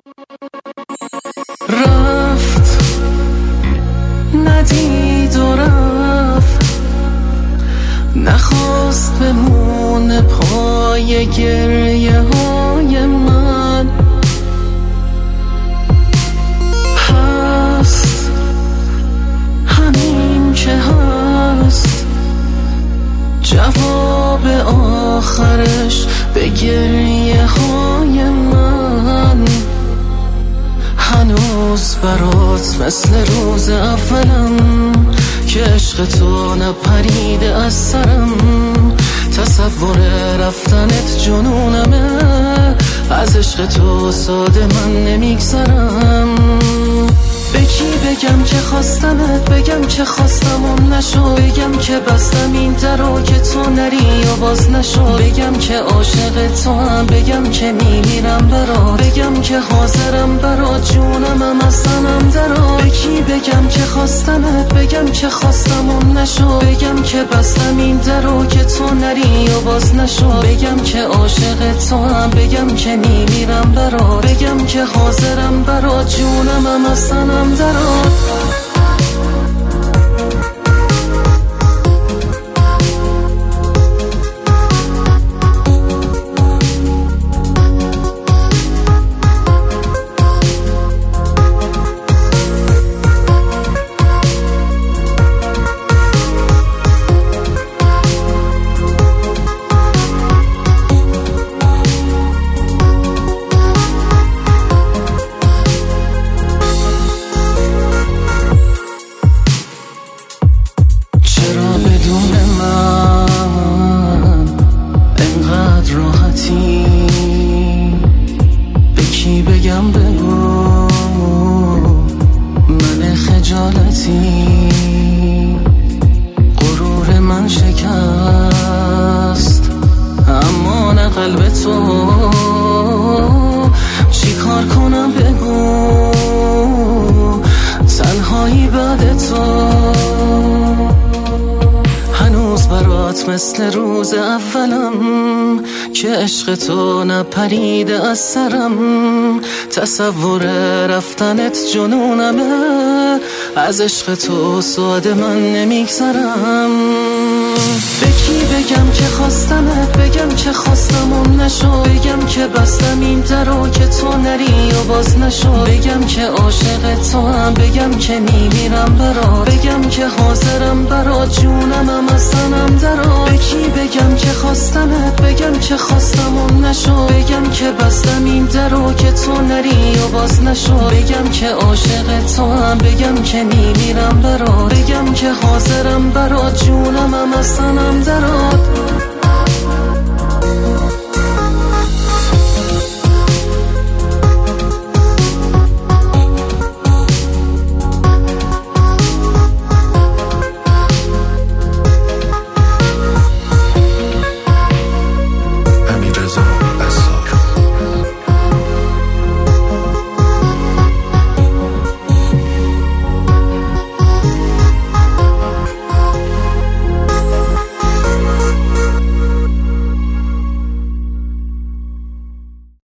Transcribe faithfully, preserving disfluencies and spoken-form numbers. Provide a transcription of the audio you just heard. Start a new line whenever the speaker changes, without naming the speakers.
رفت ندید و رفت، نخواست بمونه پای گریه های من. هست همین که هست، جواب آخرش به گریه های من. هنوز برات مثل روز اولم که عشق تو نپریده از سرم. تصور رفتنت جنونمه، از عشق تو ساده من نمیگذرم. به کی بگم که خواستمت، بگم که خواستم و نشو، بگم که بستم این درو که تو نری و باز نشو، بگم که عاشق تو هم، بگم که میمیرم برات، بگم که حاضرم برات جونمم از تنم درات. به کی بگم که خواستمت، بگم که خواستم و نشو، بگم که بستم این درو که تو نری و باز نشو، بگم که عاشق تو هم، بگم که میمیرم برات، بگم که حاضرم برات جونمم از تنم درات. به کی بگم بگو من خجالتی، غرور من شکست اما نه قلب تو. چی کار کنم بگو، تنهایی بعد تو. هنوز برات مثل روز اولم که عشق تو نپریده از سرم. تصور رفتنت جنونمه، از عشق تو ساده من نمیگذرم. به کی بگم که خواستمت، بگم که خواستم و نشو، بگم که بستم این درو که تو نری و باز نشو، بگم که عاشق تو هم، بگم که میمیرم برات، بگم که حاضرم برات جونمم از تنم درات. به کی بگم که خواستمت، بگم که خواستم و نشو، بگم که بستم این درو که تو نری و باز نشو، بگم که عاشق تو هم، بگم که میمیرم برات، بگم که حاضرم برات جونمم از تنم درات.